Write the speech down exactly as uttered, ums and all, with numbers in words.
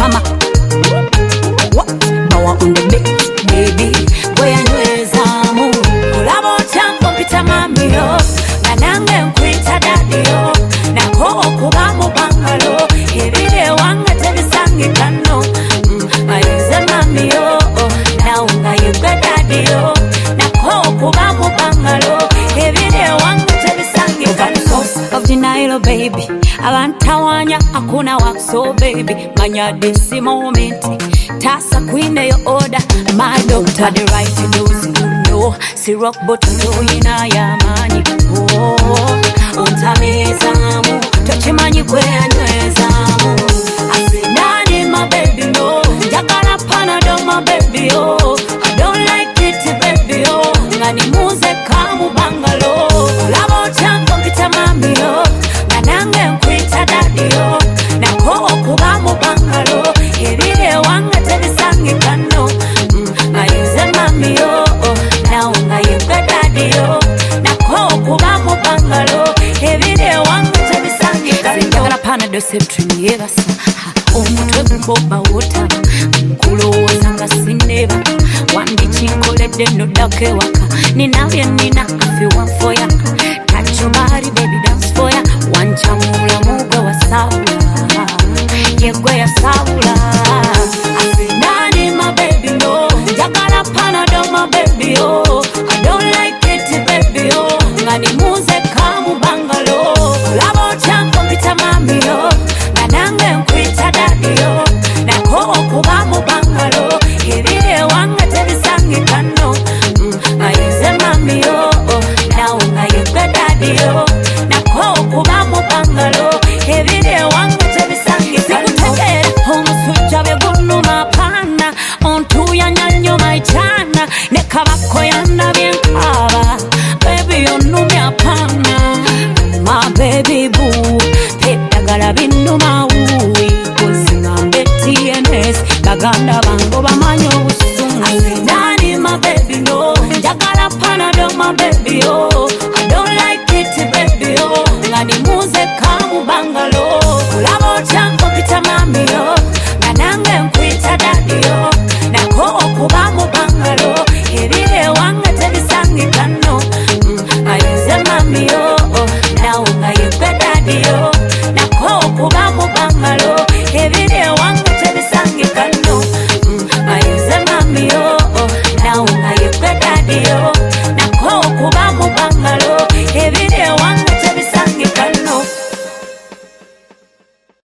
mama. Bawa on the beat, baby. Boya nyweza mu. Ulabo chango pita mami yo. Na nange nkwita daddy yo. Na koo kuba mu bangalo. Ebide wanga tebisangi kano. Mayuze mami yo. Na unga yugwe daddy yo. Na koo kuba mu bangalo. Ebide wanga tebisangi kano. Of denial, baby. Abantawanya akuna wakso, baby. Manya disi moment. Tasa queen your order. My doctor the right to do you know. Si rock but no ina ya mani. Oh, untameza mu. Tochi mani kwe anweza mu. Asinani my baby no. Jakara panado my baby oh. I don't like it baby oh. Ngani muze kamu bangalo. Labo chango pita mami oh. Nanange nkwita daddy oh. Na koo kuba mu bangalo. Ebide wanga tebisangi kano. Mayuze mami oh. Na unga yugwe daddy oh. Na koo kuba mu bangalo. Ebide wanga tebisangi kano. Sinjagala panado septrini yebasa. Omutwe guboba wota. Nkulowoza nga sineba. Wandi chinkolede nodake waka. Ninavye nina afi one for ya. Touch your body baby dance for ya. Wanchamula mugwe wa saula. Yegwe ya saula. Asinani my baby no. Jakala panado my baby oh. I don't like it baby oh. Ngani muze kamu bangalo. Labo chango pita mami oh. Nanange nkwita daddy oh. Na koo kuba mu bangalo. Ebide wanga tebisangi kano. Mayuze mami oh. Na unga yugwe daddy oh. Na koo kuba mu bangalo. Ebide wanga tebisangi kano. Sikutegera omusujja begunu mapana. Ontu ya nyanyo maichana. Nekabako yanda bienkaba. Baby onumi apana. My baby boo. Petagala binu mawui. Kuzinga mbeti enes. Baganda bango bamanyo usungu. Asinani my baby no. Jakala panado my baby oh.